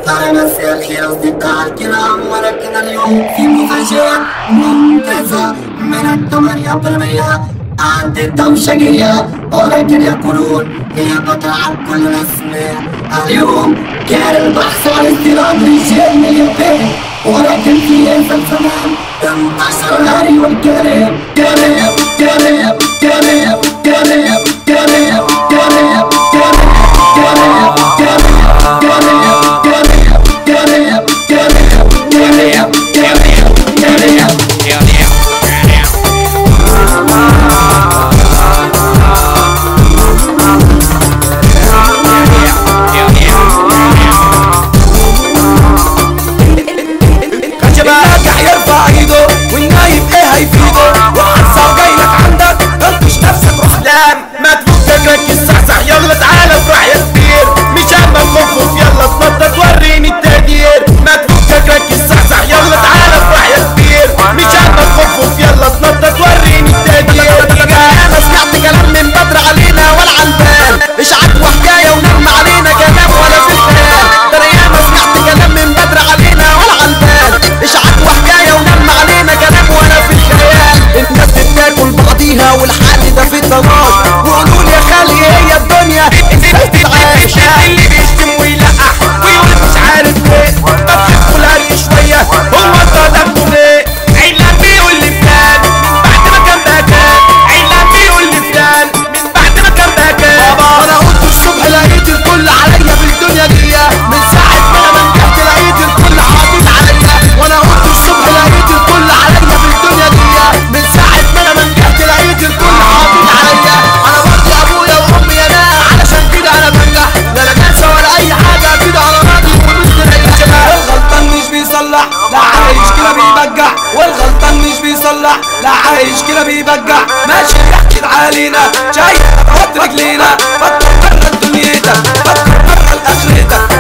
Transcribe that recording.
صار مساء الخير أصدقاء الكرام، ولكن اليوم في مفاجأة ممتازة من 8%. عندي الدوشقية ولكن يقولون هي بتلعب كل الأسماء. اليوم كان البحث عن استيراد رجال من اليابان، ولكن في هذا الزمان انتشر الهري والكلام. كلام كلام كلام كلام كلام كلام وقولوا يا خالي هي الدنيا ازاي تتعاش. اللي بيشتم ويلقح ويقول مش عارف ليه، ما تحبوا الهري شويه، هو طلبكم ليه؟ علان بيقول لفلان من بعد ما كان بكان، علان بيقول لفلان من بعد ما كان بكان. انا قلت الصبح لقيت الكل عليا في الدنيا دي، من ساعه ما انا منجحت لقيت الكل حاطط عليا. وانا قلت الصبح لقيت الكل عليا في الدنيا دي، من ساعه ما انا منجحت لقيت الكل حاطط عليا. انا برضي ابويا وامي يا ناس، علشان كده انا بنجح، لا انا ناسه ولا اي حاجه، كده انا راضي ومستريح. الغلطان مش بيصلح، لا عايش كده بيبجع، والغلطان مش بيصلح، لا عايش كده بيبجع. ماشي يحكي علينا شايف تحط رجلينا، فكر بره دنيتك، فكر بره لاخرتك.